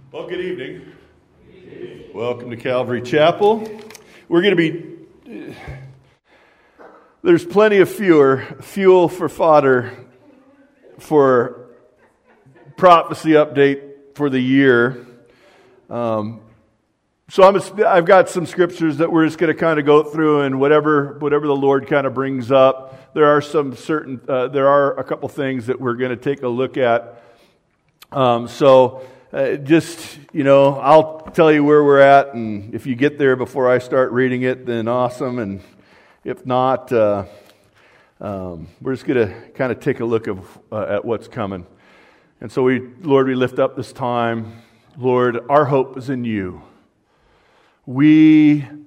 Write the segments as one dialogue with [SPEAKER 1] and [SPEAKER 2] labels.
[SPEAKER 1] Well, good evening. Welcome to Calvary Chapel. We're going to be, there's plenty of fuel for fodder for prophecy update for the year. So I've got some scriptures that we're just going to kind of go through, and whatever the Lord kind of brings up. There are there are a couple things that we're going to take a look at. I'll tell you where we're at, and if you get there before I start reading it, then awesome. And if not, we're just going to kind of take a look at what's coming. And so Lord, we lift up this time. Lord, our hope is in you. We,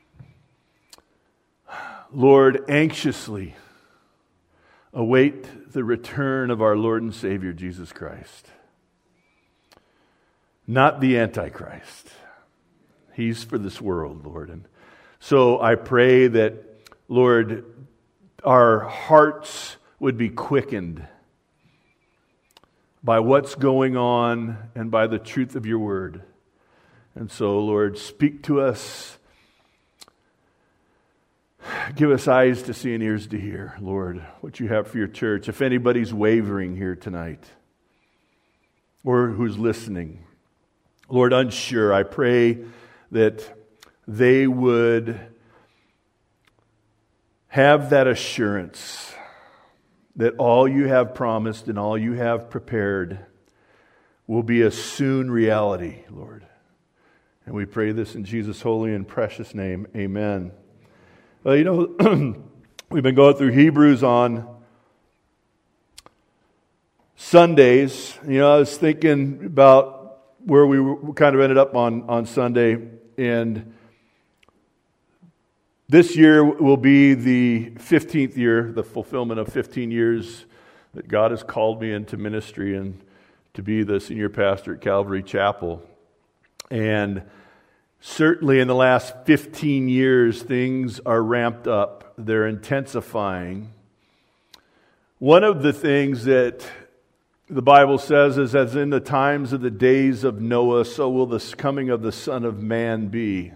[SPEAKER 1] Lord, anxiously await the return of our Lord and Savior, Jesus Christ. Not the Antichrist. He's for this world, Lord. And so I pray that, Lord, our hearts would be quickened by what's going on and by the truth of your word. And so, Lord, speak to us. Give us eyes to see and ears to hear, Lord, what you have for your church. If anybody's wavering here tonight or who's listening, Lord, unsure, I pray that they would have that assurance that all you have promised and all you have prepared will be a soon reality, Lord. And we pray this in Jesus' holy and precious name. Amen. Well, we've been going through Hebrews on Sundays. I was thinking about where we kind of ended up on Sunday, and this year will be the 15th year, the fulfillment of 15 years that God has called me into ministry and to be the senior pastor at Calvary Chapel. And certainly in the last 15 years, things are ramped up. They're intensifying. One of the things that the Bible says is, as in the times of the days of Noah, so will the coming of the Son of Man be.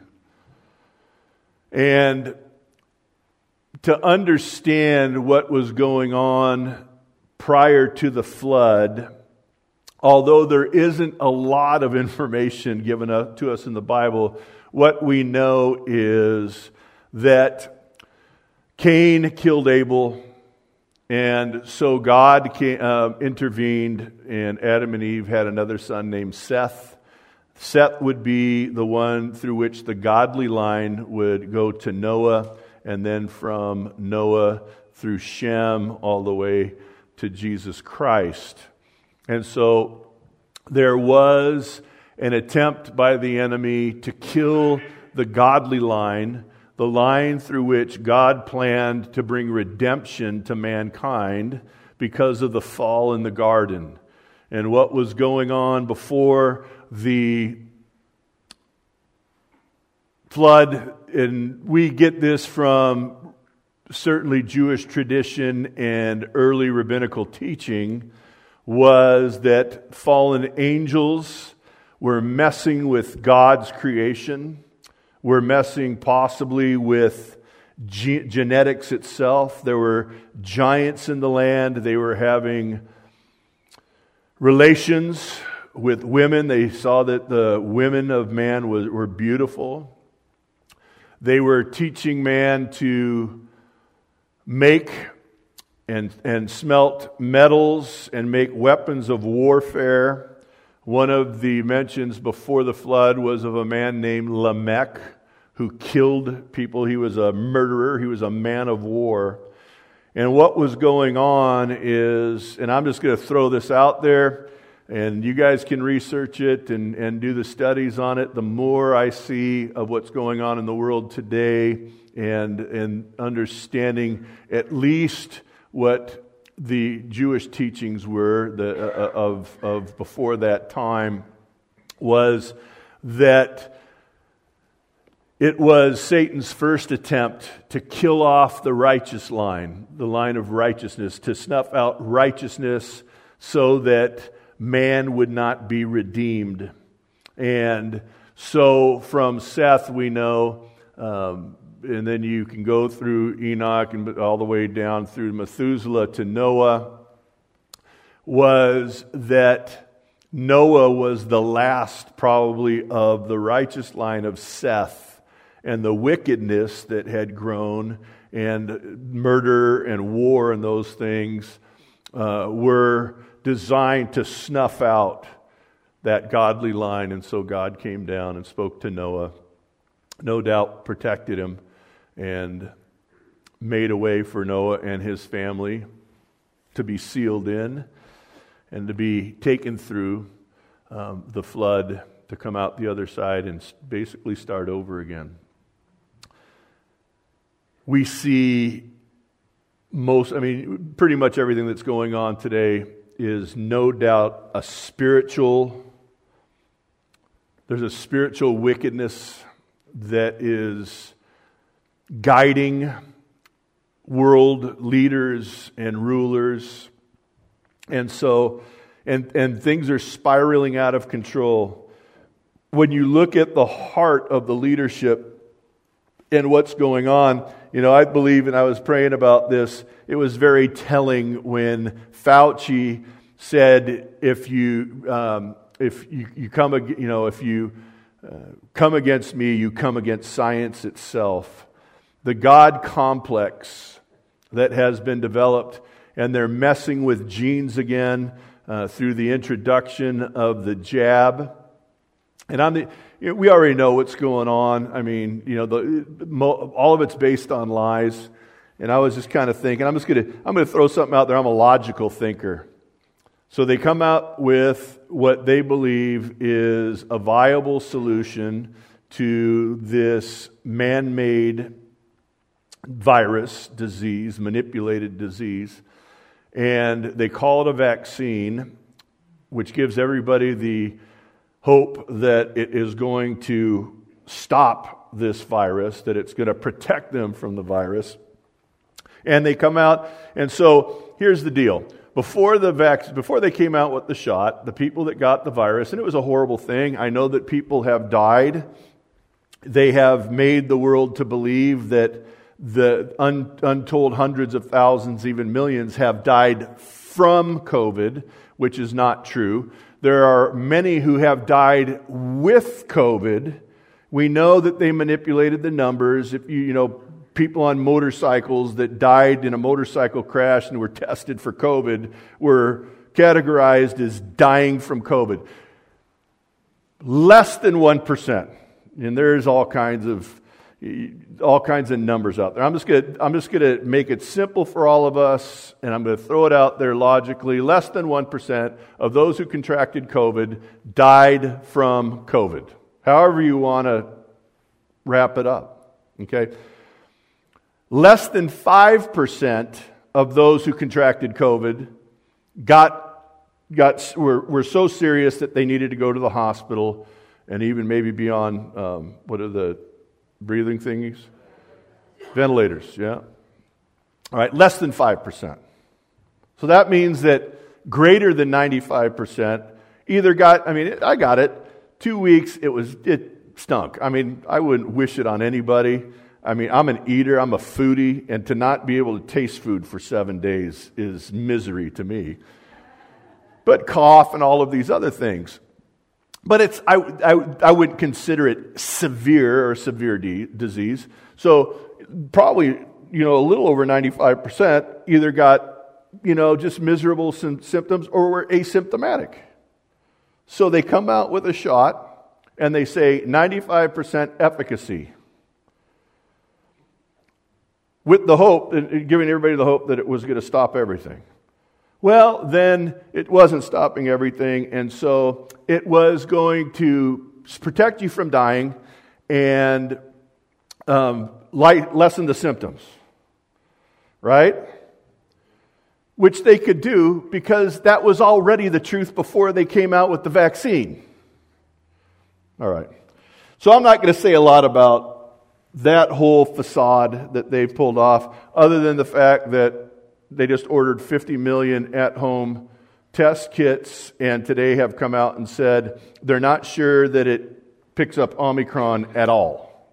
[SPEAKER 1] And to understand what was going on prior to the flood, although there isn't a lot of information given to us in the Bible, what we know is that Cain killed Abel, and so God intervened, and Adam and Eve had another son named Seth. Seth would be the one through which the godly line would go to Noah, and then from Noah through Shem all the way to Jesus Christ. And so there was an attempt by the enemy to kill the godly line, the line through which God planned to bring redemption to mankind because of the fall in the garden. And what was going on before the flood, and we get this from certainly Jewish tradition and early rabbinical teaching, was that fallen angels were messing with God's creation, were messing possibly with genetics itself. There were giants in the land. They were having relations with women. They saw that the women of man were beautiful. They were teaching man to make and smelt metals and make weapons of warfare. One of the mentions before the flood was of a man named Lamech who killed people. He was a murderer. He was a man of war. And what was going on is, and I'm just going to throw this out there, and you guys can research it and do the studies on it. The more I see of what's going on in the world today and understanding at least what the Jewish teachings were of before that time, was that it was Satan's first attempt to kill off the righteous line, the line of righteousness, to snuff out righteousness so that man would not be redeemed. And so from Seth we know, and then you can go through Enoch and all the way down through Methuselah to Noah, was that Noah was the last probably of the righteous line of Seth, and the wickedness that had grown and murder and war and those things were designed to snuff out that godly line. And so God came down and spoke to Noah, no doubt protected him, and made a way for Noah and his family to be sealed in and to be taken through the flood, to come out the other side and basically start over again. We see pretty much everything that's going on today is no doubt there's a spiritual wickedness that is guiding world leaders and rulers. And so, and things are spiraling out of control. When you look at the heart of the leadership and what's going on, I believe, and I was praying about this, it was very telling when Fauci said, if you come against me, you come against science itself. The God complex that has been developed, and they're messing with genes again through the introduction of the jab. And we already know what's going on. All of it's based on lies. And I was just kind of thinking, I'm going to throw something out there. I'm a logical thinker. So they come out with what they believe is a viable solution to this man-made virus, disease, manipulated disease. And they call it a vaccine, which gives everybody the hope that it is going to stop this virus, that it's going to protect them from the virus. And they come out, and so here's the deal. Before they came out with the shot, the people that got the virus, and it was a horrible thing. I know that people have died. They have made the world to believe that the untold hundreds of thousands, even millions, have died from COVID, which is not true. There are many who have died with COVID. We know that they manipulated the numbers. If people on motorcycles that died in a motorcycle crash and were tested for COVID were categorized as dying from COVID. Less than 1%. And there's all kinds of numbers out there. I'm just going to make it simple for all of us, and I'm going to throw it out there logically. Less than 1% of those who contracted COVID died from COVID. However you want to wrap it up. Okay? Less than 5% of those who contracted COVID were so serious that they needed to go to the hospital and even maybe be on, what are the breathing thingies? Ventilators, yeah. All right, less than 5%. So that means that greater than 95% either got, I got it, 2 weeks, it stunk. I wouldn't wish it on anybody. I'm an eater, I'm a foodie, and to not be able to taste food for 7 days is misery to me. But cough and all of these other things. But I wouldn't consider it severe disease. So probably, a little over 95% either got, just miserable symptoms or were asymptomatic. So they come out with a shot and they say 95% efficacy. With the hope, giving everybody the hope that it was going to stop everything. Well, then it wasn't stopping everything, and so it was going to protect you from dying and lessen the symptoms, right? Which they could do because that was already the truth before they came out with the vaccine. All right. So I'm not going to say a lot about that whole facade that they've pulled off, other than the fact that they just ordered 50 million at-home test kits, and today have come out and said they're not sure that it picks up Omicron at all.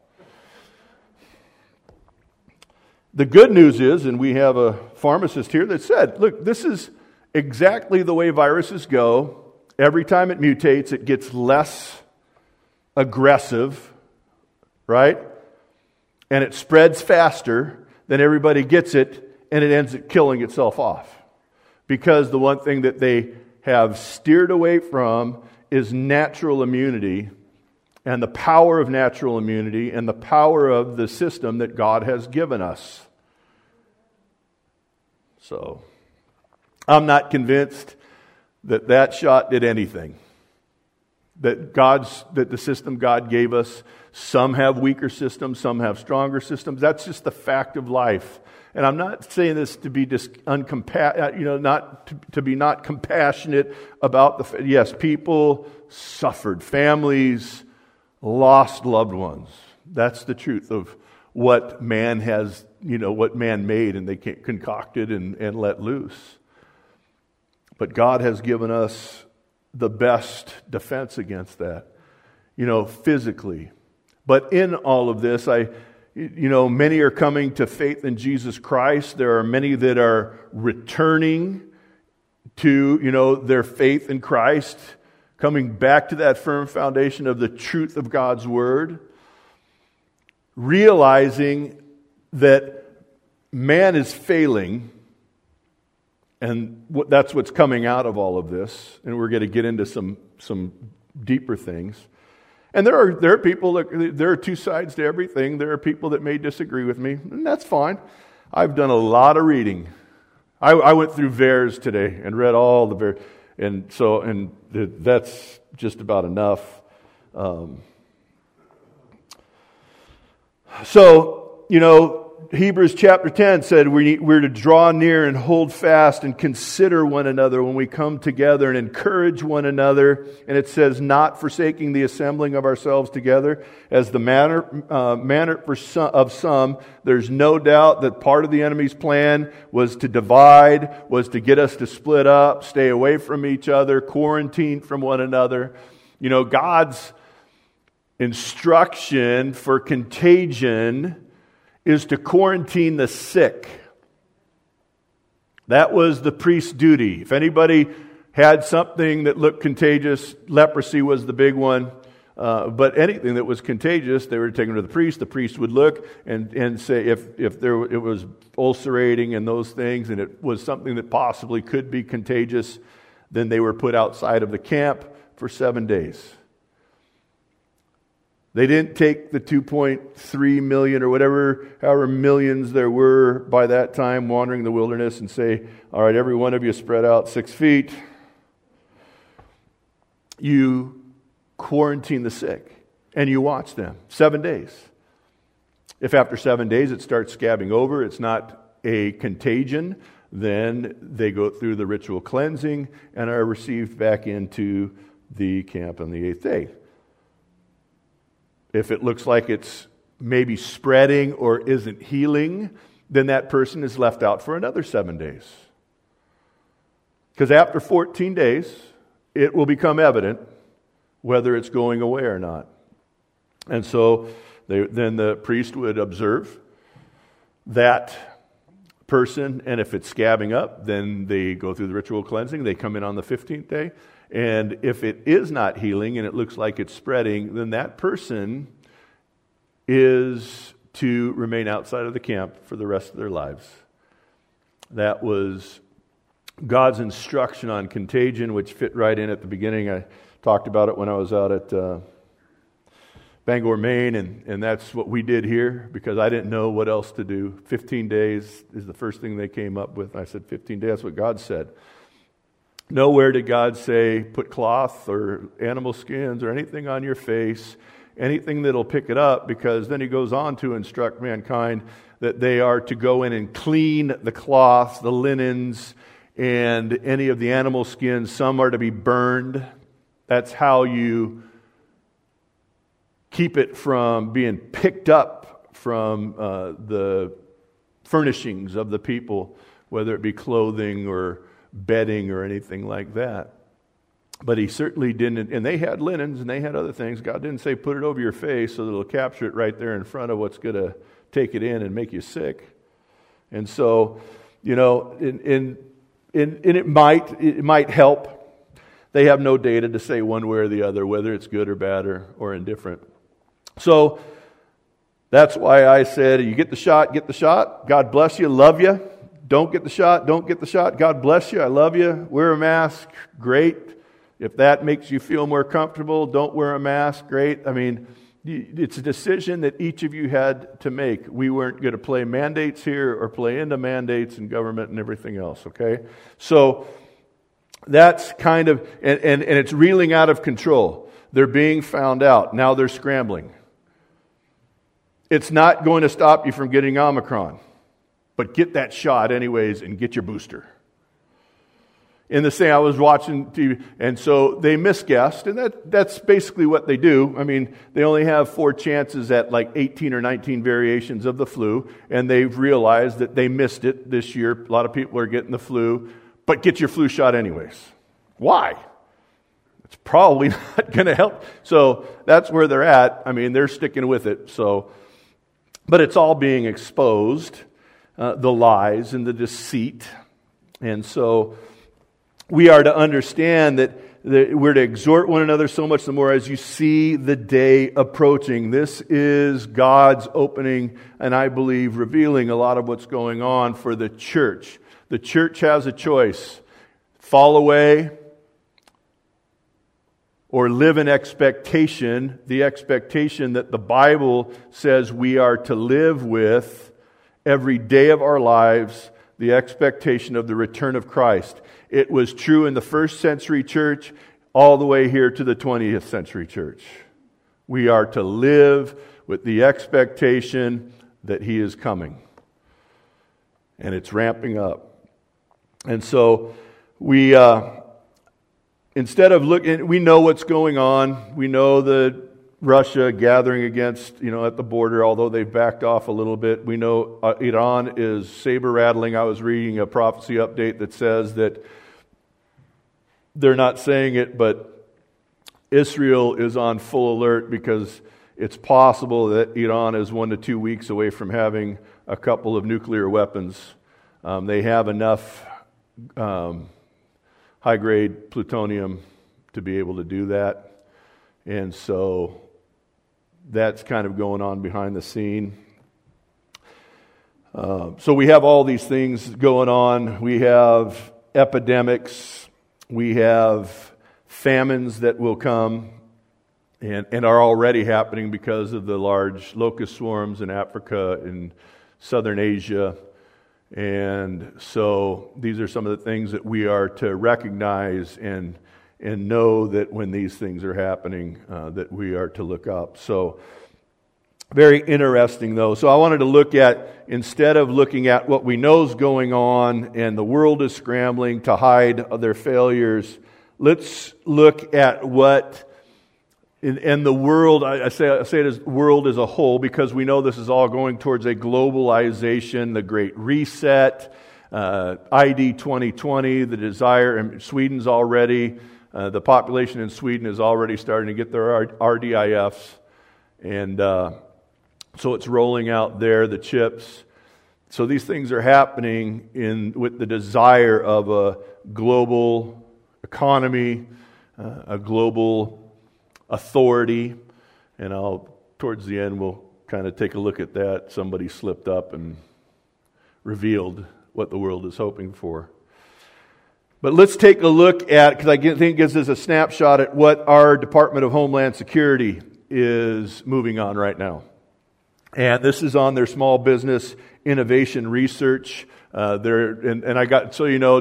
[SPEAKER 1] The good news is, and we have a pharmacist here that said, look, this is exactly the way viruses go. Every time it mutates, it gets less aggressive, right? And it spreads faster, then everybody gets it, and it ends up killing itself off. Because the one thing that they have steered away from is natural immunity, and the power of natural immunity, and the power of the system that God has given us. So, I'm not convinced that that shot did anything. That the system God gave us, some have weaker systems, some have stronger systems. That's just the fact of life. And I'm not saying this to be not to be not compassionate about yes, people suffered, families lost loved ones. That's the truth of what man has, what man made and they concocted and let loose. But God has given us the best defense against that, physically. But in all of this, many are coming to faith in Jesus Christ. There are many that are returning to, their faith in Christ, coming back to that firm foundation of the truth of God's Word, realizing that man is failing. And that's what's coming out of all of this. And we're going to get into some deeper things. And there are people, there are two sides to everything. There are people that may disagree with me, and that's fine. I've done a lot of reading. I went through VAERS today and read all the VAERS. And that's just about enough. Hebrews chapter 10 said we're to draw near and hold fast and consider one another when we come together and encourage one another. And it says, not forsaking the assembling of ourselves together as the manner of some. There's no doubt that part of the enemy's plan was to divide, was to get us to split up, stay away from each other, quarantine from one another. God's instruction for contagion is to quarantine the sick. That was the priest's duty. If anybody had something that looked contagious, leprosy was the big one. But anything that was contagious, they were taken to the priest. The priest would look and say if it was ulcerating and those things, and it was something that possibly could be contagious, then they were put outside of the camp for 7 days. They didn't take the 2.3 million or however millions there were by that time wandering the wilderness and say, all right, every one of you spread out 6 feet. You quarantine the sick and you watch them 7 days. If after 7 days it starts scabbing over, it's not a contagion, then they go through the ritual cleansing and are received back into the camp on the 8th day. If it looks like it's maybe spreading or isn't healing, then that person is left out for another 7 days. Because after 14 days, it will become evident whether it's going away or not. And so then the priest would observe that person, and if it's scabbing up, then they go through the ritual cleansing. They come in on the 15th day. And if it is not healing and it looks like it's spreading, then that person is to remain outside of the camp for the rest of their lives. That was God's instruction on contagion, which fit right in at the beginning. I talked about it when I was out at Bangor, Maine, and that's what we did here because I didn't know what else to do. 15 days is the first thing they came up with. I said 15 days, that's what God said. Nowhere did God say, put cloth or animal skins or anything on your face, anything that'll pick it up, because then he goes on to instruct mankind that they are to go in and clean the cloth, the linens, and any of the animal skins. Some are to be burned. That's how you keep it from being picked up from the furnishings of the people, whether it be clothing or bedding or anything like that. But he certainly didn't, and they had linens and they had other things. God didn't say put it over your face so that it'll capture it right there in front of what's going to take it in and make you sick. And so, and it might help. They have no data to say one way or the other, whether it's good or bad or indifferent. So that's why I said, you get the shot, get the shot. God bless you, love you. Don't get the shot, don't get the shot. God bless you, I love you. Wear a mask, great. If that makes you feel more comfortable, don't wear a mask, great. I mean, it's a decision that each of you had to make. We weren't going to play mandates here or play into mandates and government and everything else, okay? So that's kind of, and it's reeling out of control. They're being found out. Now they're scrambling. It's not going to stop you from getting Omicron, but get that shot anyways and get your booster. In the same, I was watching TV, and so they misguessed, and that's basically what they do. I mean, they only have 4 chances at like 18 or 19 variations of the flu, and they've realized that they missed it this year. A lot of people are getting the flu, but get your flu shot anyways. Why? It's probably not going to help. So that's where they're at. I mean, they're sticking with it. So, but it's all being exposed, the lies and the deceit, and so we are to understand that we're to exhort one another so much the more as you see the day approaching. This is God's opening, and I believe revealing a lot of what's going on for the church. The church has a choice: fall away or live in expectation, the expectation that the Bible says we are to live with every day of our lives, the expectation of the return of Christ. It was true in the first century church all the way here to the 20th century church. We are to live with the expectation that He is coming. And it's ramping up. And so we, instead of looking, we know what's going on. We know that Russia gathering against, at the border, although they've backed off a little bit. We know Iran is saber-rattling. I was reading a prophecy update that says that they're not saying it, but Israel is on full alert because it's possible that Iran is 1 to 2 weeks away from having a couple of nuclear weapons. They have enough high-grade plutonium to be able to do that. And so that's kind of going on behind the scene. So we have all these things going on. We have epidemics. We have famines that will come and are already happening because of the large locust swarms in Africa and southern Asia. And so these are some of the things that we are to recognize and know that when these things are happening, that we are to look up. So, very interesting though. So I wanted to look at, instead of looking at what we know is going on and the world is scrambling to hide their failures, let's look at what, in the world, I say it as world as a whole, because we know this is all going towards a globalization, the Great Reset, ID 2020, the desire, and Sweden's already, the population in Sweden is already starting to get their RDIFs, and so it's rolling out there, the chips. So these things are happening with the desire of a global economy, a global authority, and towards the end we'll kind of take a look at that. Somebody slipped up and revealed what the world is hoping for. But let's take a look at, because I think it gives us a snapshot at what our Department of Homeland Security is moving on right now. And this is on their small business innovation research. And I got, so you know,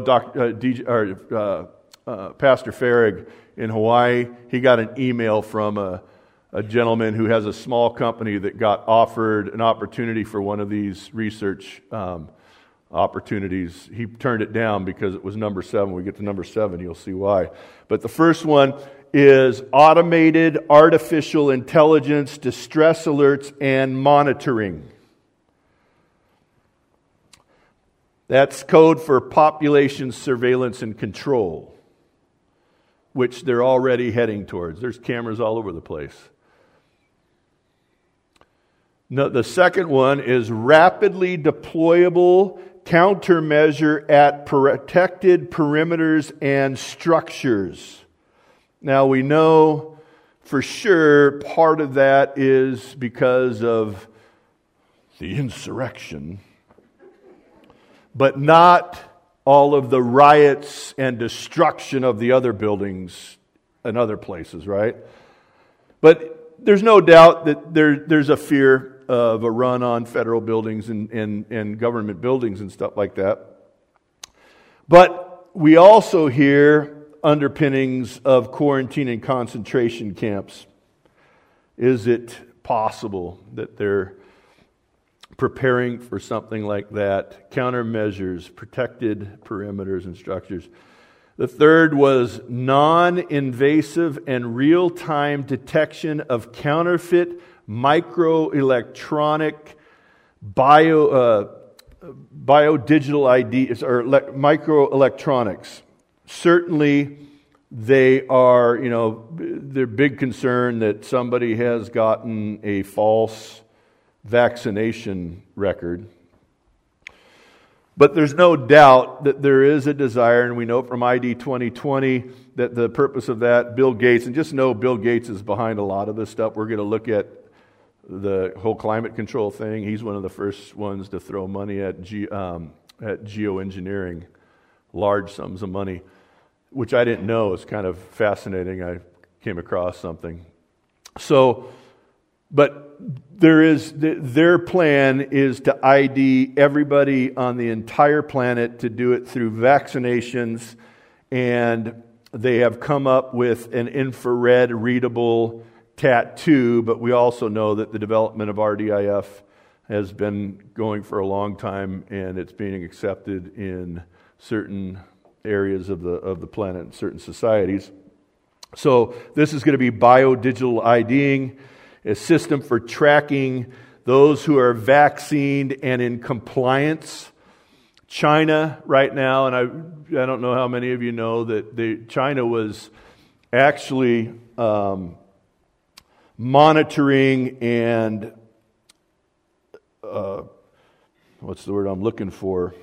[SPEAKER 1] Pastor Farrig in Hawaii, he got an email from a gentleman who has a small company that got offered an opportunity for one of these research opportunities. He turned it down because it was number 7. When we get to number 7, you'll see why. But the first one is automated artificial intelligence, distress alerts, and monitoring. That's code for population surveillance and control, which they're already heading towards. There's cameras all over the place. No, the second one is rapidly deployable countermeasure at protected perimeters and structures. Now we know for sure part of that is because of the insurrection, but not all of the riots and destruction of the other buildings and other places, right? But there's no doubt that there's a fear of a run on federal buildings and government buildings and stuff like that. But we also hear underpinnings of quarantine and concentration camps. Is it possible that they're preparing for something like that? Countermeasures, protected perimeters and structures. The third was non-invasive and real-time detection of counterfeit microelectronic biodigital IDs or microelectronics. Certainly, they are, they're big concern that somebody has gotten a false vaccination record. But there's no doubt that there is a desire, and we know from ID 2020 that the purpose of that, Bill Gates, and just know Bill Gates is behind a lot of this stuff. We're going to look at the whole climate control thing. He's one of the first ones to throw money at geoengineering, large sums of money, which I didn't know. It's kind of fascinating. I came across something. So, but their plan is to ID everybody on the entire planet, to do it through vaccinations, and they have come up with an infrared readable tattoo, but we also know that the development of RDIF has been going for a long time, and it's being accepted in certain areas of the planet and certain societies. So this is going to be biodigital IDing, a system for tracking those who are vaccinated and in compliance. China right now, and I don't know how many of you know that China was actually monitoring and what's the word I'm looking for?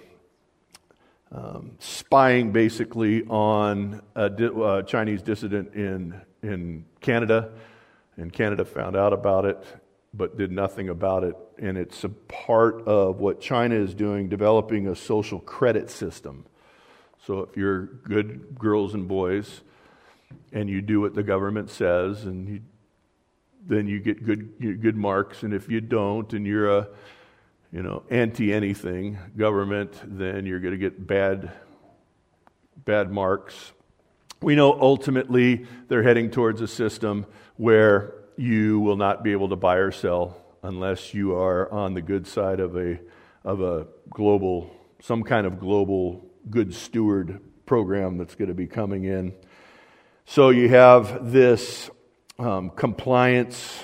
[SPEAKER 1] Spying basically on a Chinese dissident in Canada, and Canada found out about it but did nothing about it. And it's a part of what China is doing, developing a social credit system. So if you're good girls and boys and you do what the government says, and then you get good marks, and if you don't and you're a anti-anything government, then you're going to get bad marks. We know ultimately they're heading towards a system where you will not be able to buy or sell unless you are on the good side of a global, some kind of global good steward program that's going to be coming in. So you have this compliance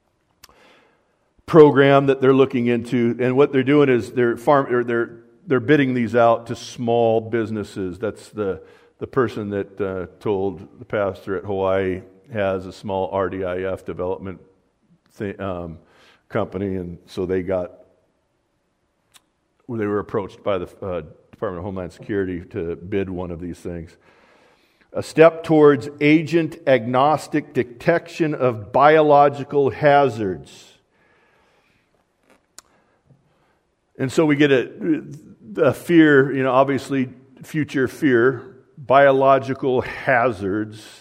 [SPEAKER 1] program that they're looking into, and what they're doing is they're bidding these out to small businesses. That's the person that told the pastor at Hawaii has a small RDIF development company, and so they were approached by the Department of Homeland Security to bid one of these things. A step towards agent-agnostic detection of biological hazards. And so we get a fear, obviously future fear, biological hazards,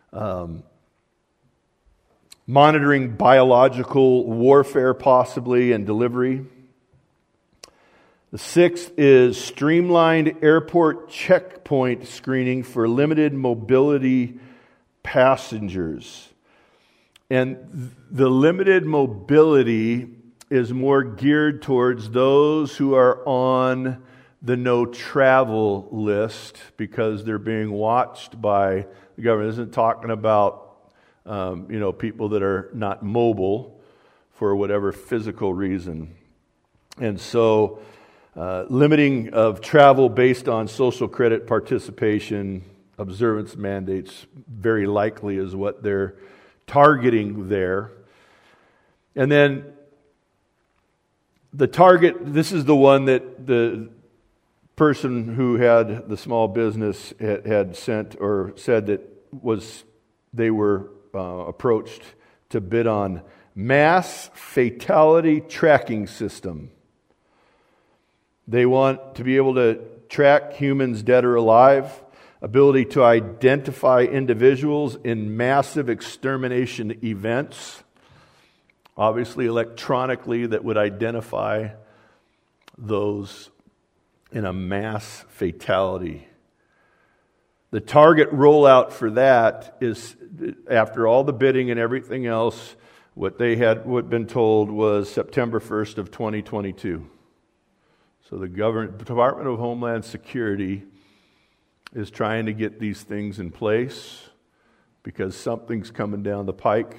[SPEAKER 1] monitoring biological warfare possibly and delivery. The sixth is streamlined airport checkpoint screening for limited mobility passengers. And the limited mobility is more geared towards those who are on the no travel list because they're being watched by the government. It isn't talking about people that are not mobile for whatever physical reason. And so limiting of travel based on social credit participation, observance mandates, very likely is what they're targeting there. And then the target, this is the one that the person who had the small business had sent or said that they were approached to bid on mass fatality tracking system. They want to be able to track humans dead or alive, ability to identify individuals in massive extermination events, obviously electronically, that would identify those in a mass fatality. The target rollout for that is, after all the bidding and everything else, what been told was September 1st of 2022. So the Department of Homeland Security is trying to get these things in place because something's coming down the pike.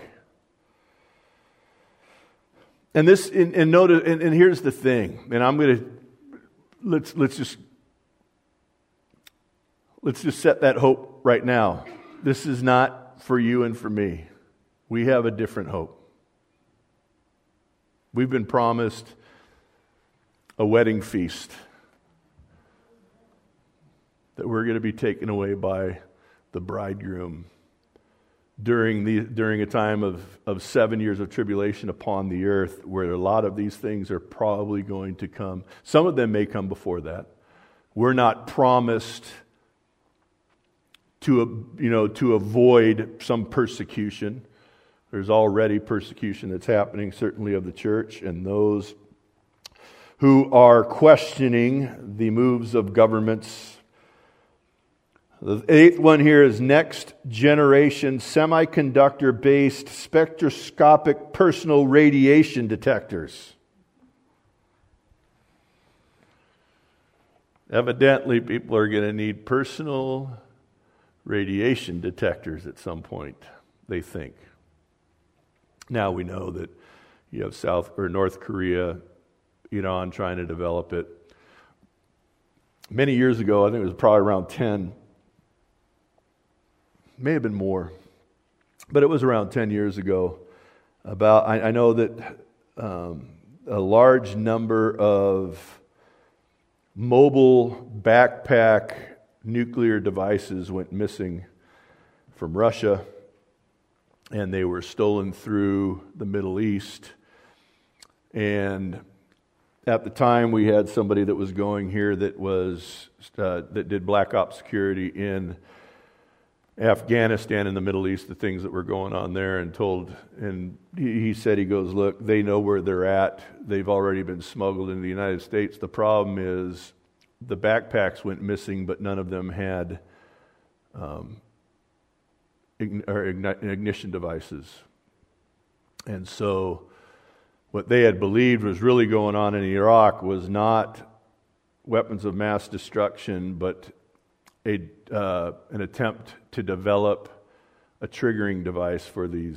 [SPEAKER 1] And notice, and here's the thing, and I'm going to let's just set that hope right now. This is not for you and for me. We have a different hope. We've been promised a wedding feast that we're going to be taken away by the bridegroom during a time of 7 years of tribulation upon the earth, where a lot of these things are probably going to come. Some of them may come before that. We're not promised to avoid some persecution. There's already persecution that's happening, certainly of the church and those who are questioning the moves of governments. The eighth one here is next generation semiconductor-based spectroscopic personal radiation detectors. Evidently, people are going to need personal radiation detectors at some point, they think. Now we know that you have North Korea, Iran trying to develop it. Many years ago, I think it was probably around 10, may have been more, but it was around 10 years ago. I know that a large number of mobile backpack nuclear devices went missing from Russia, and they were stolen through the Middle East. And at the time, we had somebody that was going here that did black ops security in Afghanistan and the Middle East, the things that were going on there, and he said, look, they know where they're at. They've already been smuggled into the United States. The problem is the backpacks went missing, but none of them had ignition devices. And so what they had believed was really going on in Iraq was not weapons of mass destruction, but an attempt to develop a triggering device for these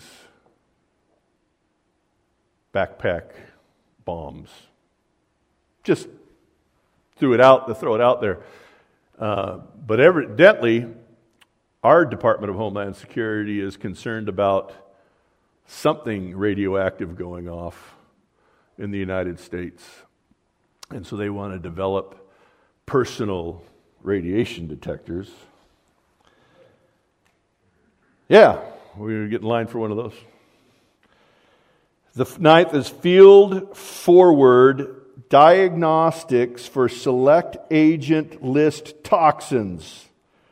[SPEAKER 1] backpack bombs. Just throw it out there. But evidently, our Department of Homeland Security is concerned about something radioactive going off in the United States. And so they want to develop personal radiation detectors. Yeah, we're getting in line for one of those. The ninth is field forward diagnostics for select agent list toxins.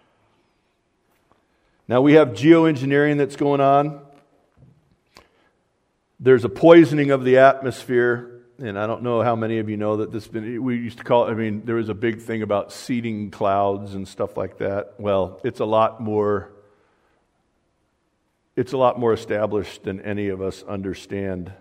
[SPEAKER 1] Now we have geoengineering that's going on. There's a poisoning of the atmosphere, and I don't know how many of you know that we used to call it, there was a big thing about seeding clouds and stuff like that. Well, it's a lot more established than any of us understand.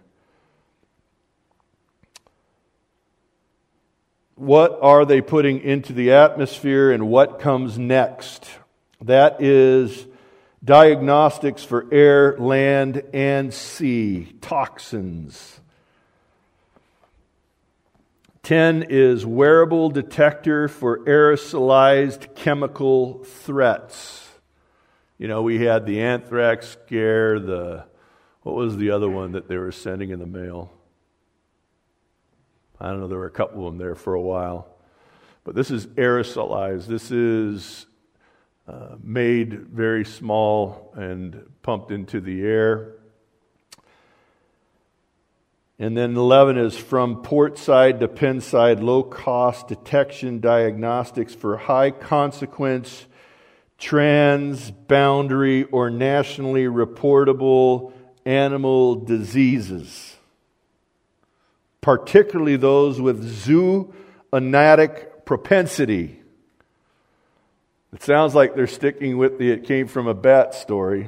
[SPEAKER 1] What are they putting into the atmosphere and what comes next? That is diagnostics for air, land, and sea. Toxins. 10 is wearable detector for aerosolized chemical threats. You know, we had the anthrax scare, what was the other one that they were sending in the mail? I don't know, there were a couple of them there for a while. But this is aerosolized. This is made very small and pumped into the air. And then 11 is from port side to pin side, low-cost detection diagnostics for high-consequence, trans-boundary, or nationally reportable animal diseases, particularly those with zoonotic propensity. It sounds like they're sticking with the "it came from a bat" story,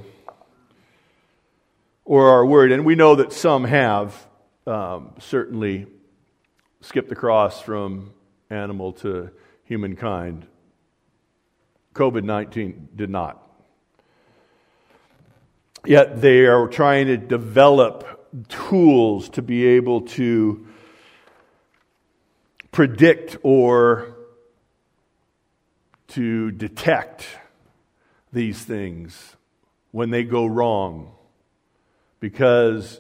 [SPEAKER 1] or are worried. And we know that some have certainly skipped across from animal to humankind. COVID-19 did not. Yet they are trying to develop tools to be able to predict or to detect these things when they go wrong, because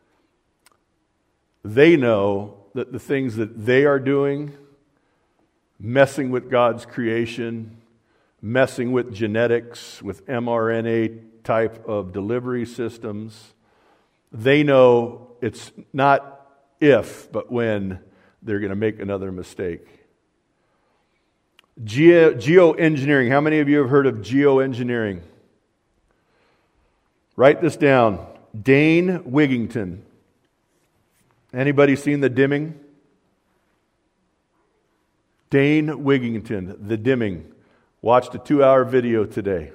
[SPEAKER 1] they know that the things that they are doing, messing with God's creation, messing with genetics, with mRNA type of delivery systems, they know it's not if, but when they're going to make another mistake. Geoengineering. How many of you have heard of geoengineering? Write this down. Dane Wigington. Anybody seen The Dimming? Dane Wigington, The Dimming. Watched a 2-hour video today.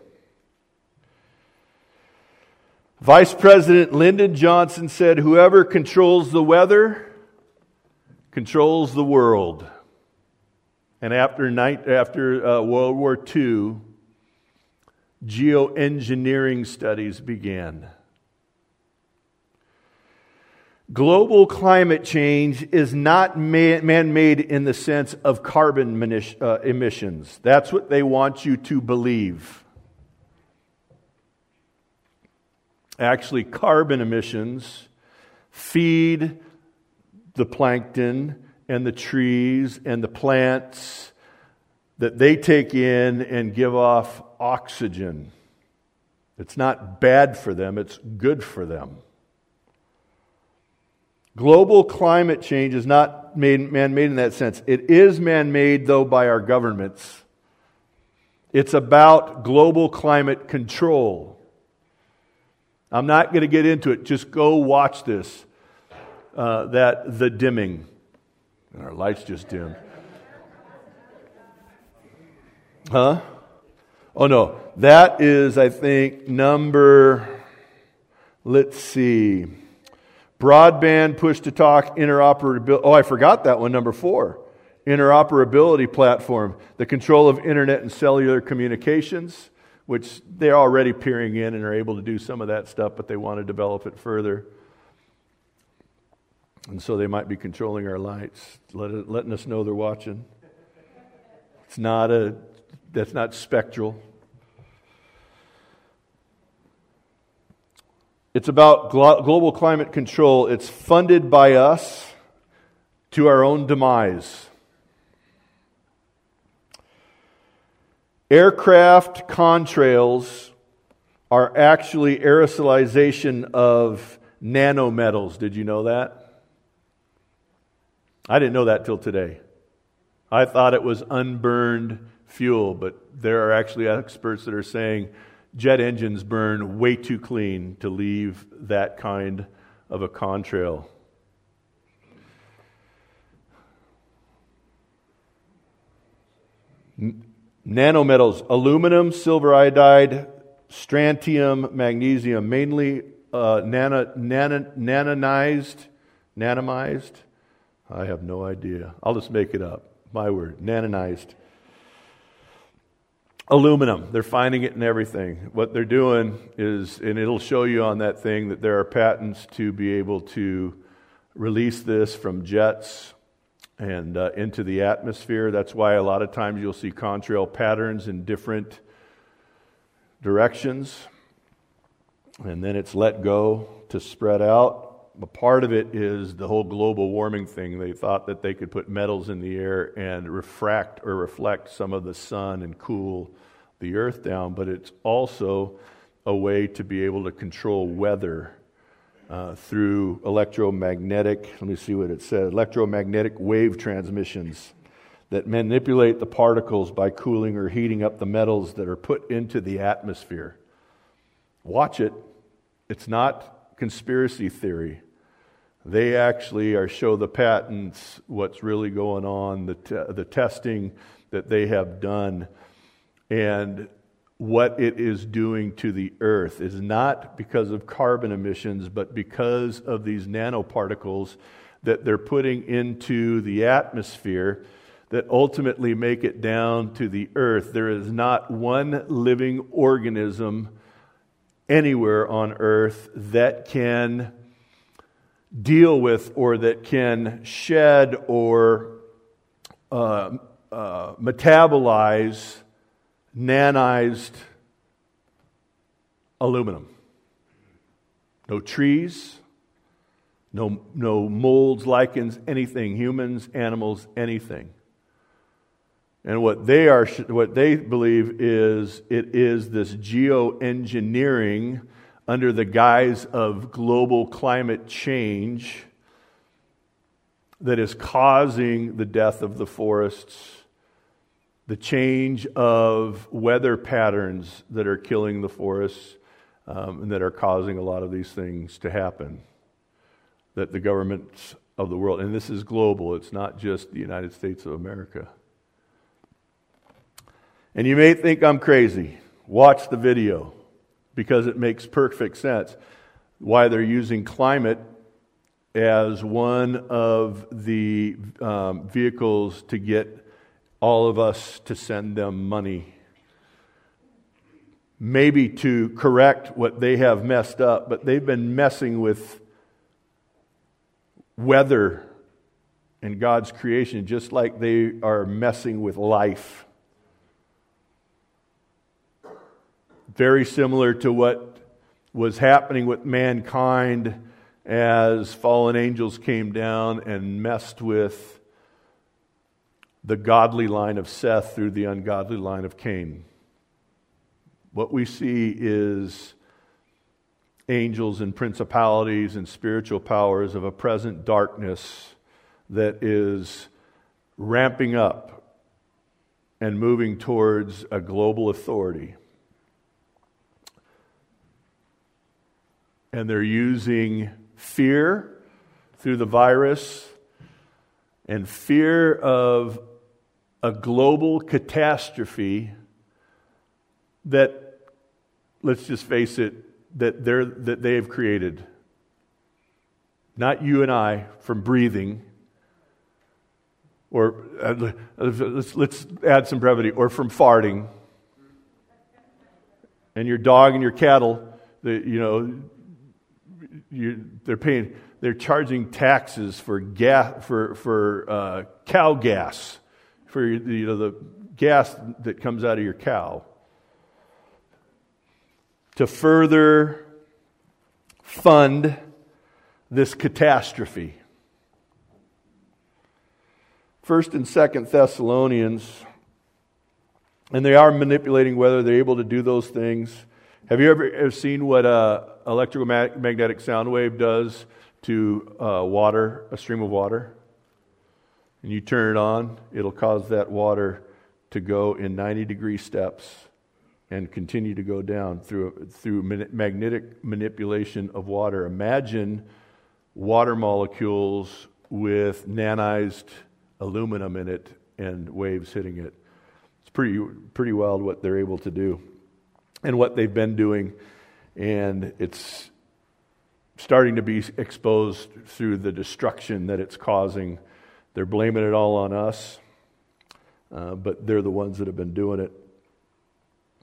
[SPEAKER 1] Vice President Lyndon Johnson said, "Whoever controls the weather controls the world." And after World War II, geoengineering studies began. Global climate change is not man-made in the sense of carbon emissions. That's what they want you to believe. Actually, carbon emissions feed the plankton and the trees and the plants that they take in and give off oxygen. It's not bad for them, it's good for them. Global climate change is not man-made in that sense. It is man-made, though, by our governments. It's about global climate control. I'm not going to get into it. Just go watch this. The Dimming. And our lights just dimmed. Huh? Oh, no. That is, I think, let's see. Broadband push-to-talk interoperability. Oh, I forgot that one, number 4. Interoperability platform. The control of internet and cellular communications, which they're already peering in and are able to do some of that stuff, but they want to develop it further. And so they might be controlling our lights, letting us know they're watching. That's not spectral. It's about global climate control. It's funded by us to our own demise. Aircraft contrails are actually aerosolization of nanometals. Did you know that? I didn't know that till today. I thought it was unburned fuel, but there are actually experts that are saying jet engines burn way too clean to leave that kind of a contrail. Nanometals: aluminum, silver iodide, strontium, magnesium, mainly nanonized. I have no idea. I'll just make it up. My word, nanonized. Aluminum, they're finding it in everything. What they're doing is, and it'll show you on that thing, that there are patents to be able to release this from jets and into the atmosphere. That's why a lot of times you'll see contrail patterns in different directions, and then it's let go to spread out. A part of it is the whole global warming thing. They thought that they could put metals in the air and refract or reflect some of the sun and cool the earth down, but it's also a way to be able to control weather through electromagnetic, let me see what it said, electromagnetic wave transmissions that manipulate the particles by cooling or heating up the metals that are put into the atmosphere. Watch it. It's not conspiracy theory. They actually show the patents, what's really going on, the testing that they have done, and what it is doing to the earth is not because of carbon emissions, but because of these nanoparticles that they're putting into the atmosphere that ultimately make it down to the earth. There is not one living organism anywhere on earth that can deal with or that can shed or metabolize nanized aluminum. No trees, no molds, lichens, anything, humans, animals, anything. And what they believe is it is this geoengineering under the guise of global climate change that is causing the death of the forests, the change of weather patterns that are killing the forests, and that are causing a lot of these things to happen. That the governments of the world, and this is global, it's not just the United States of America. And you may think I'm crazy. Watch the video, because it makes perfect sense why they're using climate as one of the vehicles to get all of us to send them money. Maybe to correct what they have messed up, but they've been messing with weather and God's creation just like they are messing with life. Very similar to what was happening with mankind as fallen angels came down and messed with the godly line of Seth through the ungodly line of Cain. What we see is angels and principalities and spiritual powers of a present darkness that is ramping up and moving towards a global authority. And they're using fear through the virus and fear of a global catastrophe that, let's just face it, that they have created. Not you and I from breathing, or let's add some brevity, or from farting. And your dog and your cattle, they're charging taxes for gas, for cow gas, for the gas that comes out of your cow, to further fund this catastrophe. 1 and 2 Thessalonians, and they are manipulating whether they're able to do those things. Have you ever seen what electromagnetic sound wave does to water, a stream of water? And you turn it on, it'll cause that water to go in 90-degree steps and continue to go down through magnetic manipulation of water. Imagine water molecules with nanized aluminum in it and waves hitting it. It's pretty wild what they're able to do and what they've been doing, and it's starting to be exposed through the destruction that it's causing. They're blaming it all on us, but they're the ones that have been doing it.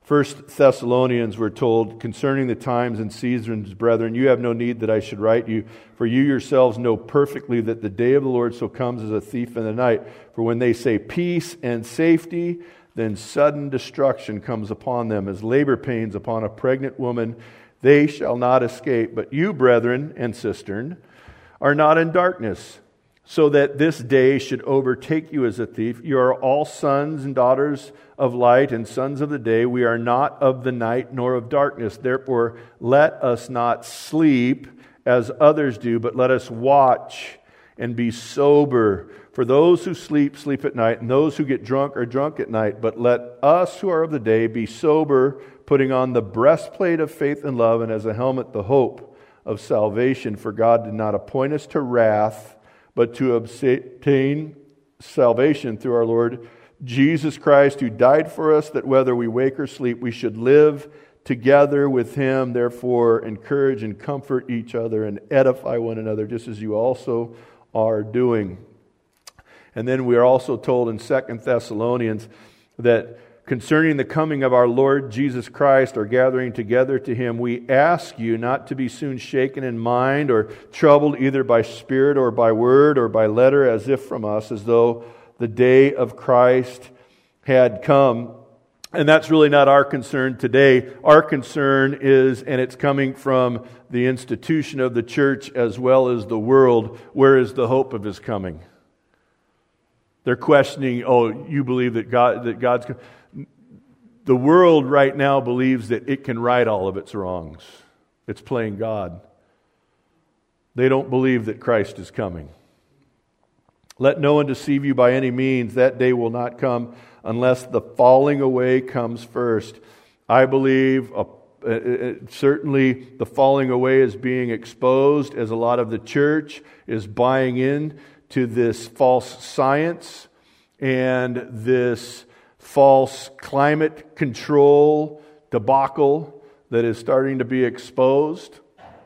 [SPEAKER 1] 1 Thessalonians, we're told, concerning the times and seasons, brethren, you have no need that I should write you, for you yourselves know perfectly that the day of the Lord so comes as a thief in the night. For when they say peace and safety, then sudden destruction comes upon them, as labor pains upon a pregnant woman. They shall not escape. But you, brethren and sisters, are not in darkness, so that this day should overtake you as a thief. You are all sons and daughters of light and sons of the day. We are not of the night nor of darkness. Therefore, let us not sleep as others do, but let us watch and be sober. For those who sleep, sleep at night, and those who get drunk are drunk at night. But let us who are of the day be sober, putting on the breastplate of faith and love, and as a helmet the hope of salvation. For God did not appoint us to wrath, but to obtain salvation through our Lord Jesus Christ, who died for us, that whether we wake or sleep, we should live together with Him. Therefore, encourage and comfort each other and edify one another, just as you also are doing. And then we are also told in 2 Thessalonians that concerning the coming of our Lord Jesus Christ, or gathering together to Him, we ask you not to be soon shaken in mind or troubled either by spirit or by word or by letter, as if from us, as though the day of Christ had come. And that's really not our concern today. Our concern is, and it's coming from the institution of the church as well as the world, where is the hope of His coming? They're questioning, you believe that God's... The world right now believes that it can right all of its wrongs. It's playing God. They don't believe that Christ is coming. Let no one deceive you by any means. That day will not come unless the falling away comes first. I believe certainly the falling away is being exposed as a lot of the church is buying in to this false science and this false climate control debacle that is starting to be exposed.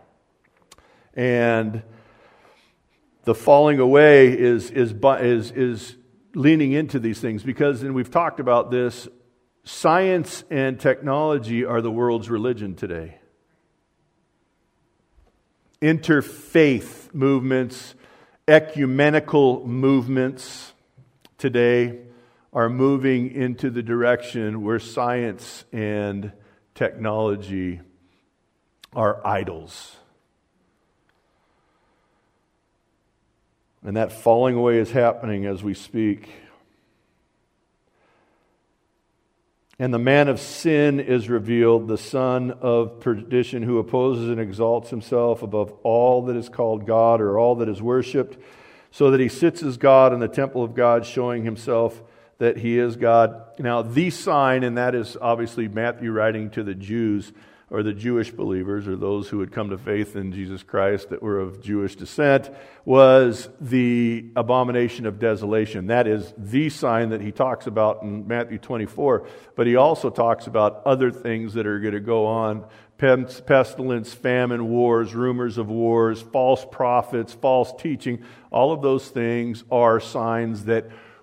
[SPEAKER 1] And the falling away is leaning into these things because, and we've talked about this, science and technology are the world's religion today. Interfaith movements, ecumenical movements today are moving into the direction where science and technology are idols. And that falling away is happening as we speak. And the man of sin is revealed, the son of perdition, who opposes and exalts himself above all that is called God or all that is worshipped, so that he sits as God in the temple of God, showing himself that he is God. Now, the sign, and that is obviously Matthew writing to the Jews, or the Jewish believers, or those who had come to faith in Jesus Christ that were of Jewish descent, was the abomination of desolation. That is the sign that he talks about in Matthew 24. But he also talks about other things that are going to go on: pestilence, famine, wars, rumors of wars, false prophets, false teaching. All of those things are signs that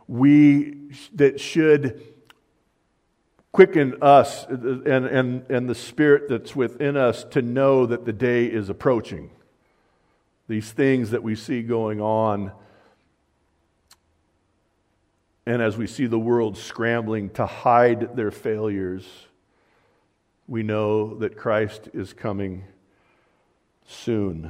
[SPEAKER 1] should quicken us and the spirit that's within us to know that the day is approaching. These things that we see going on, and as we see the world scrambling to hide their failures, we know that Christ is coming soon.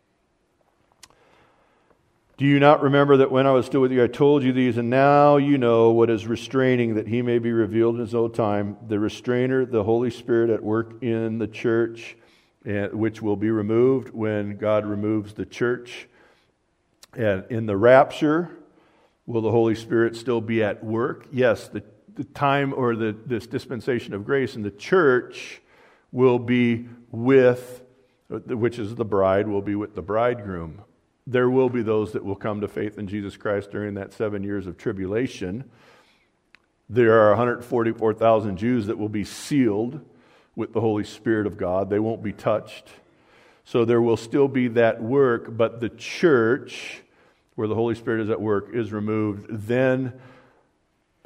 [SPEAKER 1] Do you not remember that when I was still with you, I told you these, and now you know what is restraining, that he may be revealed in his own time. The restrainer, the Holy Spirit at work in the church, which will be removed when God removes the church. And in the rapture, will the Holy Spirit still be at work? Yes, the time or this dispensation of grace in the church will be with, which is the bride, will be with the bridegroom. There will be those that will come to faith in Jesus Christ during that 7 years of tribulation. There are 144,000 Jews that will be sealed with the Holy Spirit of God. They won't be touched. So there will still be that work, but the church, where the Holy Spirit is at work, is removed. Then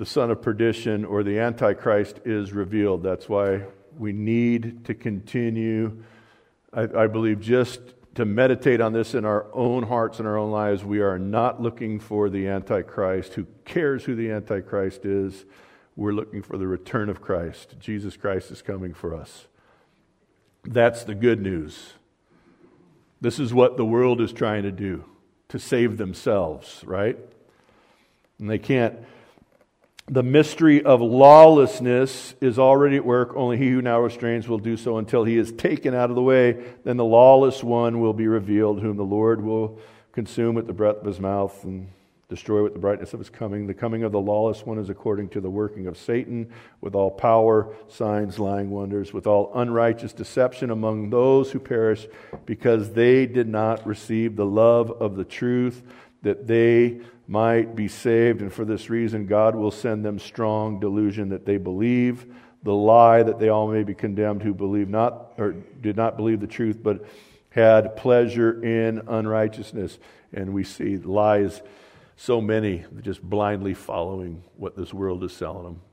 [SPEAKER 1] the son of perdition or the Antichrist is revealed. That's why we need to continue, I believe, just to meditate on this in our own hearts and our own lives. We are not looking for the Antichrist. Who cares who the Antichrist is? We're looking for the return of Christ. Jesus Christ is coming for us. That's the good news. This is what the world is trying to do, to save themselves, right? And they can't. The mystery of lawlessness is already at work. Only he who now restrains will do so until he is taken out of the way. Then the lawless one will be revealed, whom the Lord will consume with the breath of his mouth and destroy with the brightness of his coming. The coming of the lawless one is according to the working of Satan, with all power, signs, lying wonders, with all unrighteous deception among those who perish, because they did not receive the love of the truth, that they might be saved. And for this reason God will send them strong delusion, that they believe the lie, that they all may be condemned who believe not, or did not believe the truth, but had pleasure in unrighteousness. And we see lies, so many just blindly following what this world is selling them.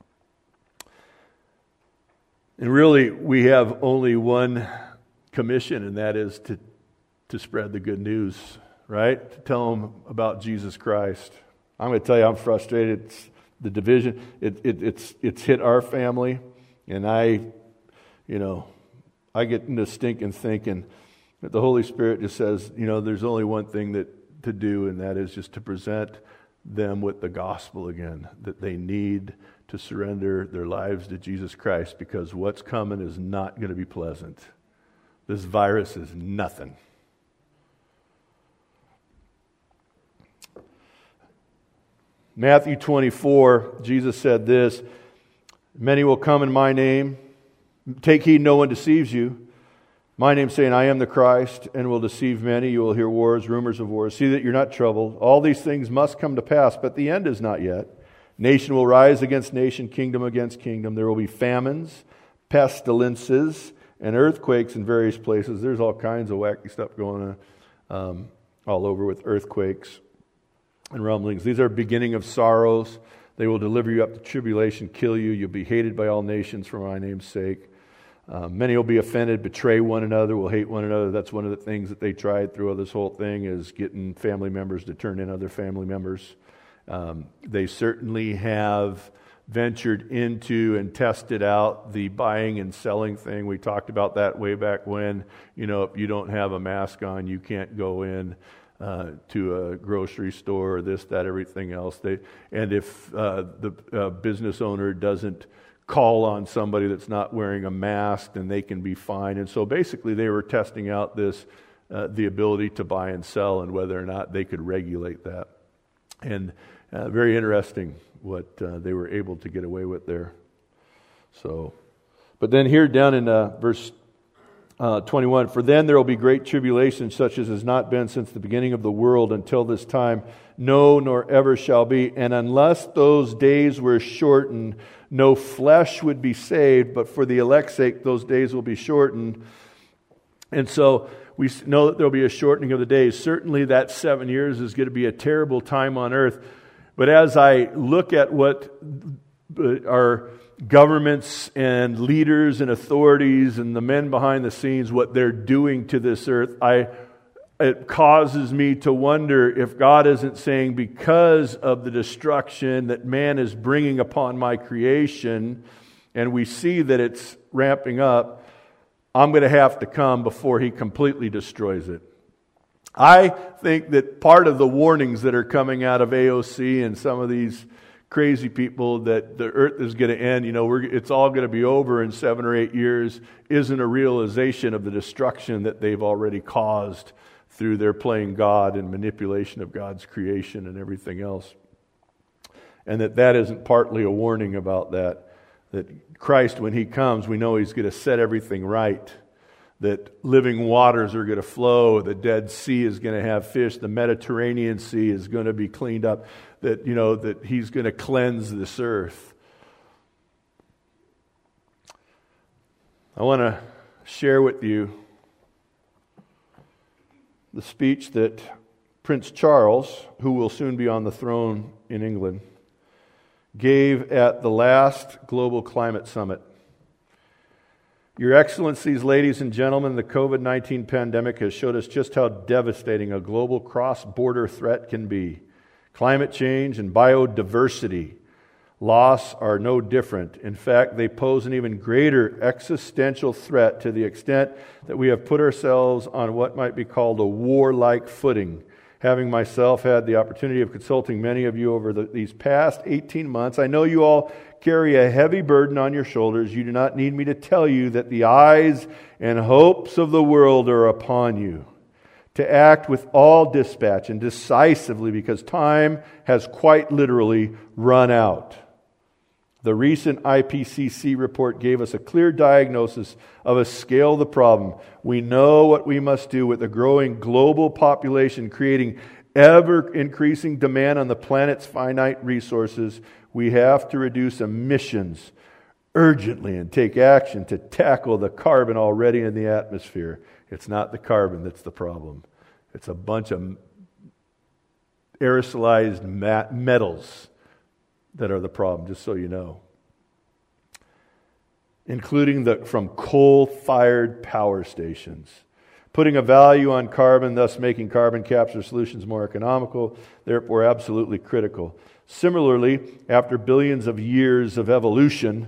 [SPEAKER 1] And really, we have only one commission, and that is to spread the good news, right? To tell them about Jesus Christ. I'm going to tell you, I'm frustrated. It's the division. It's hit our family, and I get into stinking thinking that the Holy Spirit just says, there's only one thing to do, and that is just to present them with the gospel again, that they need to surrender their lives to Jesus Christ, because what's coming is not going to be pleasant. This virus is nothing. Matthew 24, Jesus said this, "Many will come in my name. Take heed no one deceives you. My name saying, I am the Christ, and will deceive many. You will hear wars, rumors of wars. See that you're not troubled. All these things must come to pass, but the end is not yet. Nation will rise against nation, kingdom against kingdom. There will be famines, pestilences, and earthquakes in various places." There's all kinds of wacky stuff going on all over with earthquakes and rumblings. "These are beginning of sorrows. They will deliver you up to tribulation, kill you. You'll be hated by all nations for my name's sake. Many will be offended, betray one another, will hate one another." That's one of the things that they tried through this whole thing, is getting family members to turn in other family members. They certainly have ventured into and tested out the buying and selling thing. We talked about that way back when. If you don't have a mask on, you can't go in to a grocery store, or this, that, everything else. And if the business owner doesn't call on somebody that's not wearing a mask, then they can be fined. And so basically they were testing out this, the ability to buy and sell, and whether or not they could regulate that. And very interesting what they were able to get away with there. So, but then here down in verse 21, "For then there will be great tribulation, such as has not been since the beginning of the world until this time, no, nor ever shall be. And unless those days were shortened, no flesh would be saved, but for the elect's sake those days will be shortened." And so we know that there will be a shortening of the days. Certainly that 7 years is going to be a terrible time on earth. But as I look at what our governments and leaders and authorities and the men behind the scenes, what they're doing to this earth, it causes me to wonder if God isn't saying, because of the destruction that man is bringing upon my creation, and we see that it's ramping up, I'm going to have to come before He completely destroys it. I think that part of the warnings that are coming out of AOC and some of these crazy people that the earth is going to end, it's all going to be over in 7 or 8 years, isn't a realization of the destruction that they've already caused through their playing God and manipulation of God's creation and everything else. And that isn't partly a warning about that Christ, when He comes, we know He's going to set everything right, that living waters are going to flow, the Dead Sea is going to have fish, the Mediterranean Sea is going to be cleaned up, that He's going to cleanse this earth. I want to share with you the speech that Prince Charles, who will soon be on the throne in England, gave at the last Global Climate Summit. Your Excellencies, ladies and gentlemen, the COVID-19 pandemic has showed us just how devastating a global cross-border threat can be. Climate change and biodiversity loss are no different. In fact, they pose an even greater existential threat to the extent that we have put ourselves on what might be called a warlike footing. Having myself had the opportunity of consulting many of you over these past 18 months, I know you all carry a heavy burden on your shoulders. You do not need me to tell you that the eyes and hopes of the world are upon you, to act with all dispatch and decisively, because time has quite literally run out. The recent IPCC report gave us a clear diagnosis of a scale of the problem. We know what we must do with the growing global population creating ever-increasing demand on the planet's finite resources. We have to reduce emissions urgently and take action to tackle the carbon already in the atmosphere. It's not the carbon that's the problem. It's a bunch of aerosolized metals that are the problem, just so you know. Including from coal-fired power stations. Putting a value on carbon, thus making carbon capture solutions more economical, therefore absolutely critical. Similarly, after billions of years of evolution,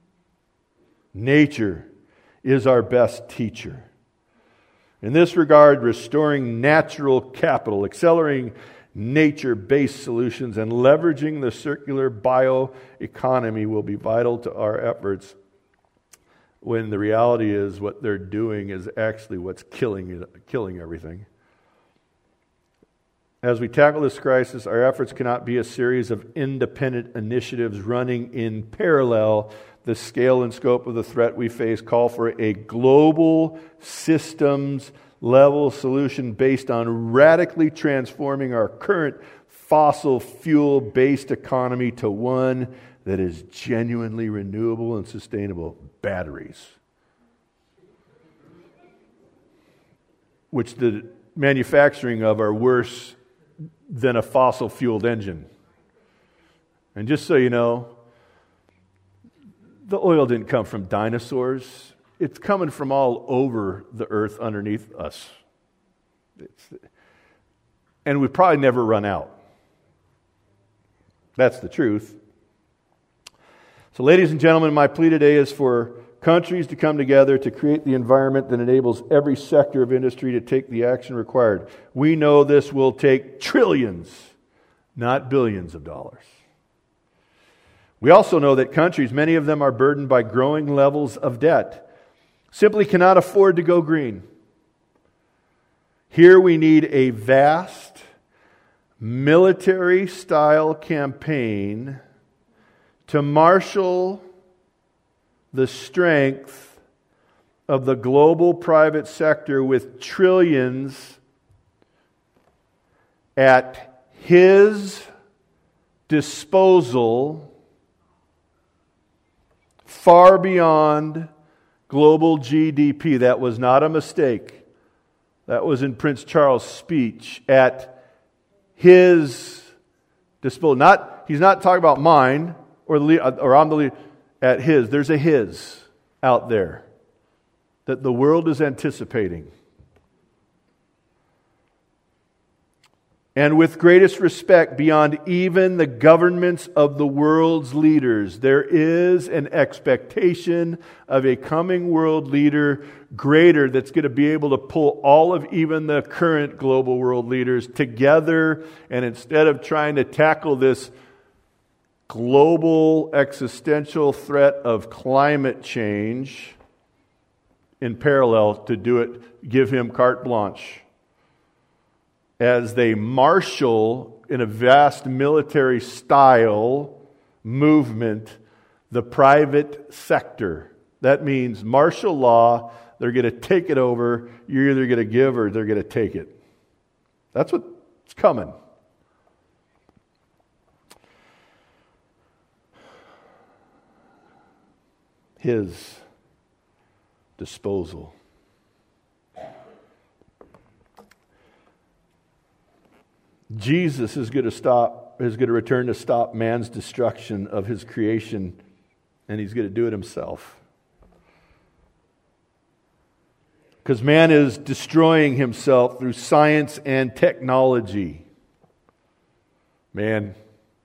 [SPEAKER 1] nature is our best teacher. In this regard, restoring natural capital, accelerating nature-based solutions, and leveraging the circular bioeconomy will be vital to our efforts, when the reality is what they're doing is actually what's killing everything. As we tackle this crisis, our efforts cannot be a series of independent initiatives running in parallel. The scale and scope of the threat we face call for a global systems-level solution based on radically transforming our current fossil fuel-based economy to one that is genuinely renewable and sustainable. Batteries. Which the manufacturing of are worse than a fossil-fueled engine. And just so you know, the oil didn't come from dinosaurs. It's coming from all over the earth underneath us. And we probably never run out. That's the truth. So, ladies and gentlemen, my plea today is for countries to come together to create the environment that enables every sector of industry to take the action required. We know this will take trillions, not billions of dollars. We also know that countries, many of them are burdened by growing levels of debt, simply cannot afford to go green. Here we need a vast military-style campaign to marshal the strength of the global private sector with trillions at his disposal, far beyond global GDP. That was not a mistake. That was in Prince Charles' speech. At his disposal. He's not talking about mine or I'm the leader. At his. There's a his out there that the world is anticipating. And with greatest respect, beyond even the governments of the world's leaders, there is an expectation of a coming world leader greater that's going to be able to pull all of even the current global world leaders together, and instead of trying to tackle this global existential threat of climate change in parallel, to do it, give him carte blanche. As they marshal in a vast military style movement the private sector. That means martial law. They're going to take it over. You're either going to give or they're going to take it. That's what's coming. His disposal. Jesus is going to stop to return to stop man's destruction of his creation, and he's going to do it himself. Because man is destroying himself through science and technology. Man,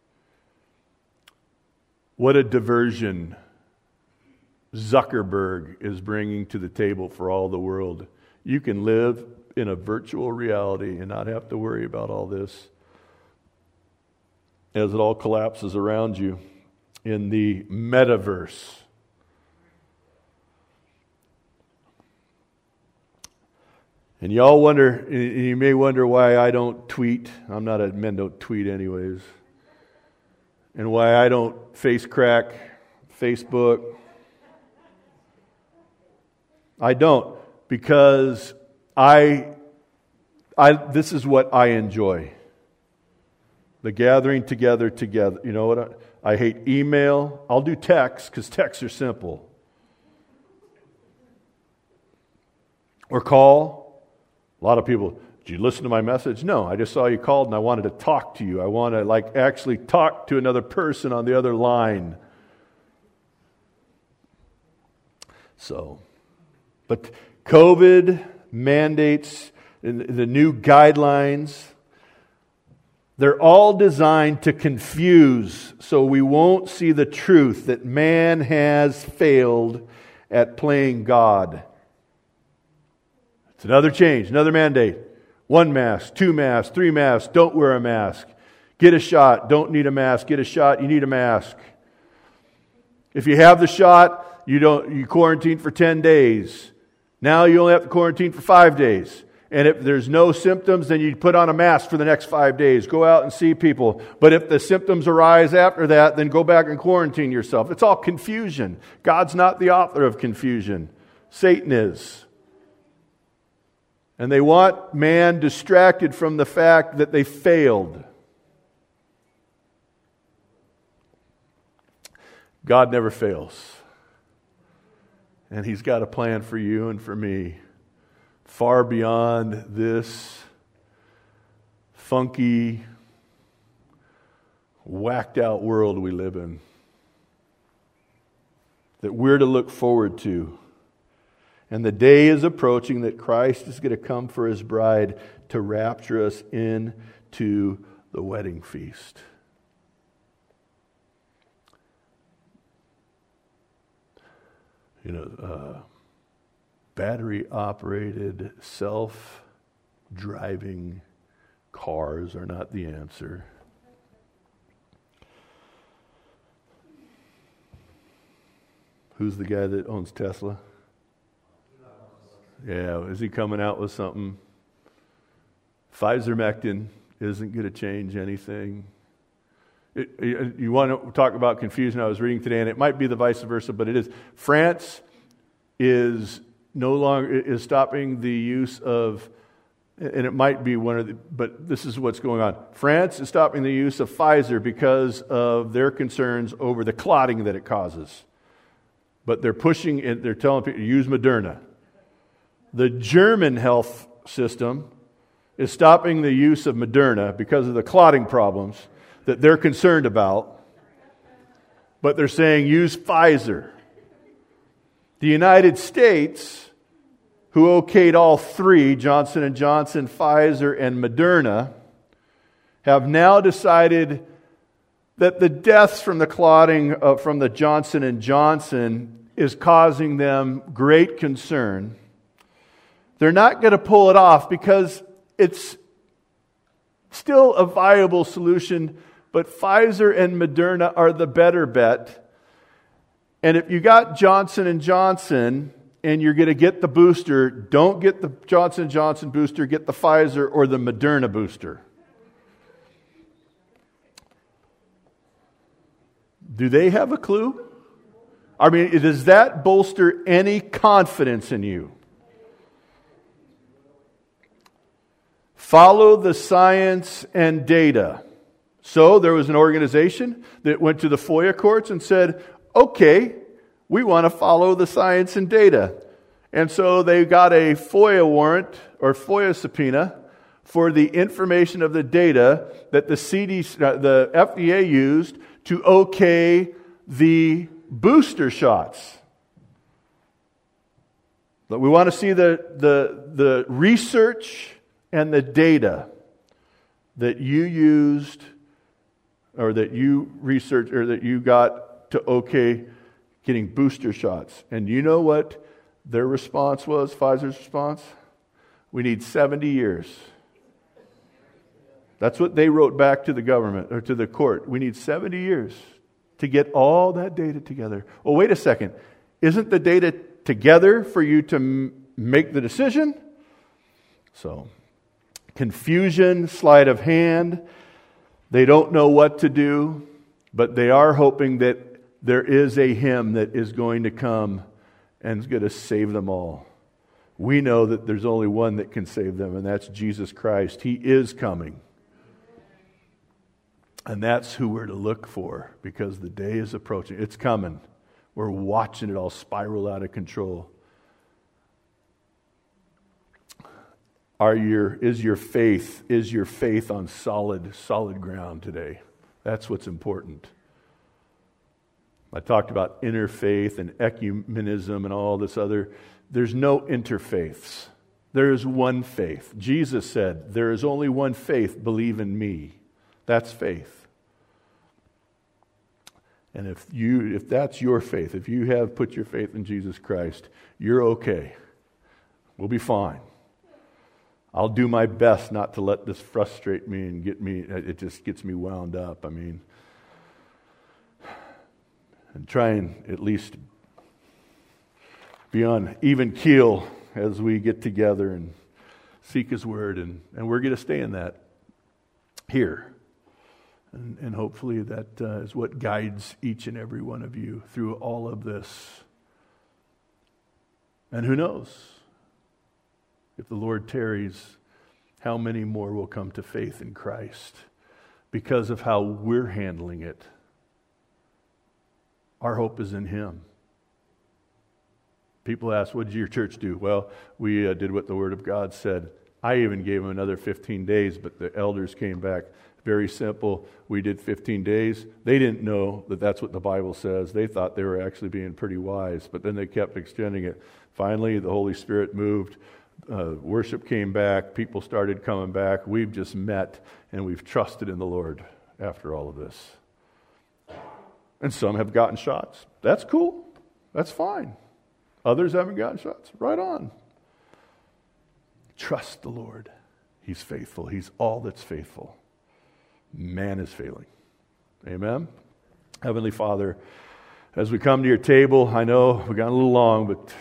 [SPEAKER 1] what a diversion Zuckerberg is bringing to the table for all the world. You can live in a virtual reality and not have to worry about all this as it all collapses around you in the metaverse. And y'all wonder, you may wonder why I don't tweet. Men don't tweet anyways. And why I don't face crack Facebook. I don't, because this is what I enjoy. The gathering together. You know what? I hate email. I'll do text because texts are simple. Or call. A lot of people, did you listen to my message? No, I just saw you called and I wanted to talk to you. I want to actually talk to another person on the other line. But COVID mandates, the new guidelines, they're all designed to confuse so we won't see the truth that man has failed at playing God. It's another change, another mandate. 1 mask, 2 masks, 3 masks, don't wear a mask. Get a shot, don't need a mask. Get a shot, you need a mask. If you have the shot, you quarantine for 10 days. Now you only have to quarantine for 5 days. And if there's no symptoms, then you put on a mask for the next 5 days. Go out and see people. But if the symptoms arise after that, then go back and quarantine yourself. It's all confusion. God's not the author of confusion. Satan is. And they want man distracted from the fact that they failed. God never fails. And He's got a plan for you and for me, far beyond this funky, whacked out world we live in, that we're to look forward to. And the day is approaching that Christ is going to come for His bride to rapture us into the wedding feast. Battery-operated, self-driving cars are not the answer. Who's the guy that owns Tesla? Yeah, is he coming out with something? Pfizer-Mectin isn't going to change anything. You want to talk about confusion? I was reading today, and it might be the vice versa, but it is. France is no longer stopping the use of, and it might be one of the, but this is what's going on. France is stopping the use of Pfizer because of their concerns over the clotting that it causes. But they're pushing it. They're telling people use Moderna. The German health system is stopping the use of Moderna because of the clotting problems that they're concerned about. But they're saying use Pfizer. The United States, who okayed all three, Johnson & Johnson, Pfizer, and Moderna, have now decided that the deaths from the clotting from the Johnson & Johnson is causing them great concern. They're not going to pull it off because it's still a viable solution, but Pfizer and Moderna are the better bet. And if you got Johnson & Johnson and you're going to get the booster, don't get the Johnson & Johnson booster, get the Pfizer or the Moderna booster. Do they have a clue? I mean, does that bolster any confidence in you? Follow the science and data. So there was an organization that went to the FOIA courts and said, okay, we want to follow the science and data. And so they got a FOIA warrant or FOIA subpoena for the information of the data that the FDA used to okay the booster shots. But we want to see the research and the data that you used, or that you researched, or that you got to okay getting booster shots. And you know what their response was, Pfizer's response? We need 70 years. That's what they wrote back to the government, or to the court. We need 70 years to get all that data together. Well, wait a second. Isn't the data together for you to make the decision? So, confusion, sleight of hand. They don't know what to do, but they are hoping that there is a him that is going to come and is going to save them all. We know that there's only one that can save them, and that's Jesus Christ. He is coming. And that's who we're to look for, because the day is approaching. It's coming. We're watching it all spiral out of control. Is your faith on solid ground today? That's what's important. I talked about interfaith and ecumenism and all this other. There's no interfaiths. There is one faith. Jesus said, there is only one faith, believe in me. That's faith. And if that's your faith, if you have put your faith in Jesus Christ, you're okay. We'll be fine. I'll do my best not to let this frustrate me and it just gets me wound up. And try and at least be on even keel as we get together and seek His Word. And we're going to stay in that here. And hopefully that is what guides each and every one of you through all of this. And who knows? If the Lord tarries, how many more will come to faith in Christ because of how we're handling it? Our hope is in Him. People ask, what did your church do? Well, we did what the Word of God said. I even gave them another 15 days, but the elders came back. Very simple. We did 15 days. They didn't know that that's what the Bible says. They thought they were actually being pretty wise, but then they kept extending it. Finally, the Holy Spirit moved. Worship came back. People started coming back. We've just met, and we've trusted in the Lord after all of this. And some have gotten shots. That's cool. That's fine. Others haven't gotten shots. Right on. Trust the Lord. He's faithful. He's all that's faithful. Man is failing. Amen? Heavenly Father, as we come to your table, I know we got a little long, but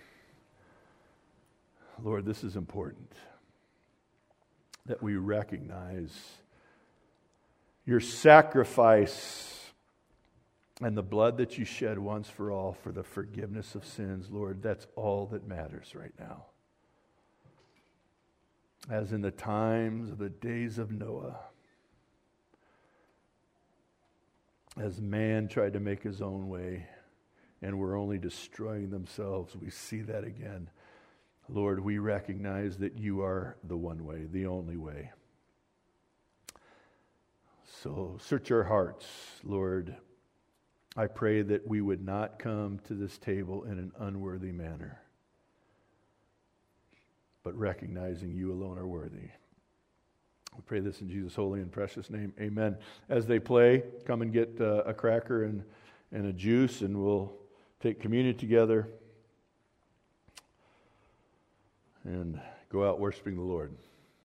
[SPEAKER 1] Lord, this is important, that we recognize your sacrifice and the blood that you shed once for all for the forgiveness of sins. Lord, that's all that matters right now. As in the times of the days of Noah, as man tried to make his own way and were only destroying themselves, we see that again. Lord, we recognize that you are the one way, the only way. So search our hearts, Lord. I pray that we would not come to this table in an unworthy manner, but recognizing you alone are worthy. We pray this in Jesus' holy and precious name. Amen. As they play, come and get a cracker and a juice, and we'll take communion together and go out worshiping the Lord.